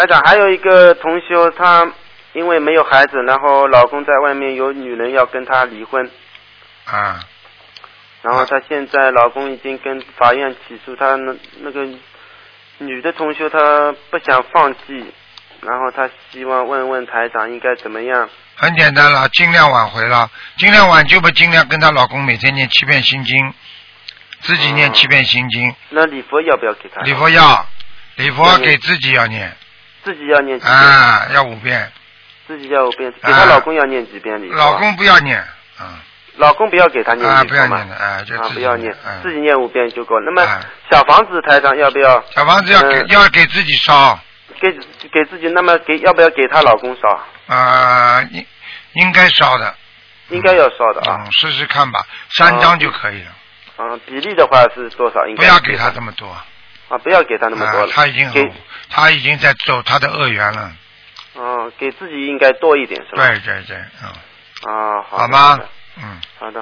台长，还有一个同修，她因为没有孩子，然后老公在外面有女人要跟她离婚。 啊。 然后她现在老公已经跟法院起诉她，那个女的同修她不想放弃，然后她希望问问台长应该怎么样。 很简单了，尽量挽回了，尽量挽救吧，尽量跟她老公每天念7遍心经，自己念7遍心经。 那礼佛要不要给她？ 礼佛要，礼佛给自己要念。 自己要念几遍？ 啊，要5遍。 自己要5遍，给她老公要念几遍礼佛？ 老公不要念， 老公不要给她念礼佛吗？ 不要念的，就自己不要念，自己念5遍就够。那么小房子台长要不要？ 小房子要给自己烧。 给自己，那么要不要给她老公烧？ 应该烧的。 应该要烧的啊。 试试看吧，3张就可以了。 比例的话是多少？应该不要给他这么多。 不要给他那么多了。 他已经在走他的恶缘了。 给自己应该多一点是吧？ 对。 好。 好吗？ 好的。